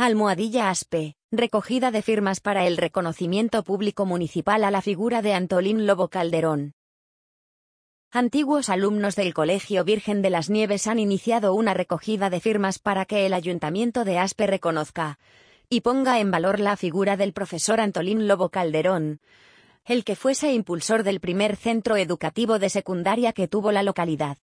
Almohadilla Aspe, recogida de firmas para el reconocimiento público municipal a la figura de Antolín Lobo Calderón. Antiguos alumnos del Colegio Virgen de las Nieves han iniciado una recogida de firmas para que el Ayuntamiento de Aspe reconozca y ponga en valor la figura del profesor Antolín Lobo Calderón, el que fuese impulsor del primer centro educativo de secundaria que tuvo la localidad.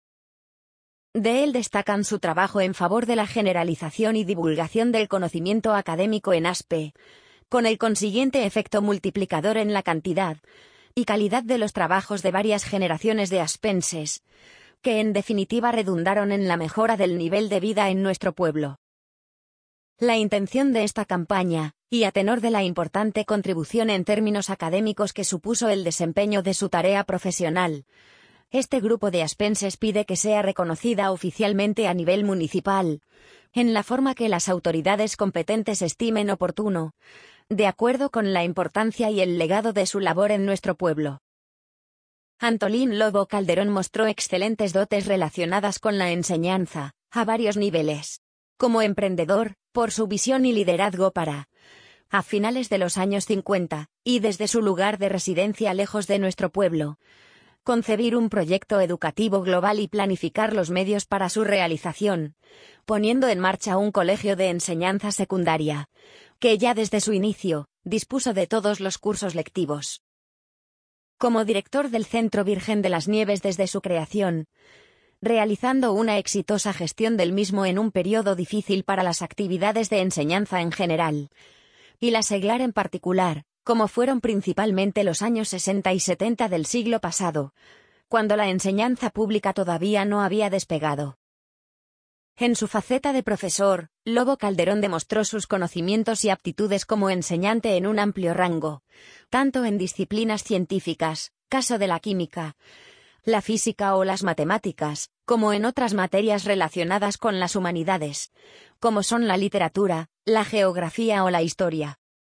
De él destacan su trabajo en favor de la generalización y divulgación del conocimiento académico en Aspe, con el consiguiente efecto multiplicador en la cantidad y calidad de los trabajos de varias generaciones de aspenses, que en definitiva redundaron en la mejora del nivel de vida en nuestro pueblo. La intención de esta campaña, y a tenor de la importante contribución en términos académicos que supuso el desempeño de su tarea profesional, este grupo de aspenses pide que sea reconocida oficialmente a nivel municipal, en la forma que las autoridades competentes estimen oportuno, de acuerdo con la importancia y el legado de su labor en nuestro pueblo. Antolín Lobo Calderón mostró excelentes dotes relacionadas con la enseñanza, a varios niveles. Como emprendedor, por su visión y liderazgo para, a finales de los años 50, y desde su lugar de residencia lejos de nuestro pueblo, concebir un proyecto educativo global y planificar los medios para su realización, poniendo en marcha un colegio de enseñanza secundaria, que ya desde su inicio, dispuso de todos los cursos lectivos. Como director del Centro Virgen de las Nieves desde su creación, realizando una exitosa gestión del mismo en un periodo difícil para las actividades de enseñanza en general, y la seglar en particular, como fueron principalmente los años 60 y 70 del siglo pasado, cuando la enseñanza pública todavía no había despegado. En su faceta de profesor, Lobo Calderón demostró sus conocimientos y aptitudes como enseñante en un amplio rango, tanto en disciplinas científicas, caso de la química, la física o las matemáticas, como en otras materias relacionadas con las humanidades, como son la literatura, la geografía o la historia.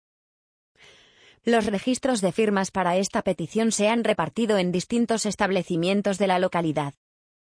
Los registros de firmas para esta petición se han repartido en distintos establecimientos de la localidad.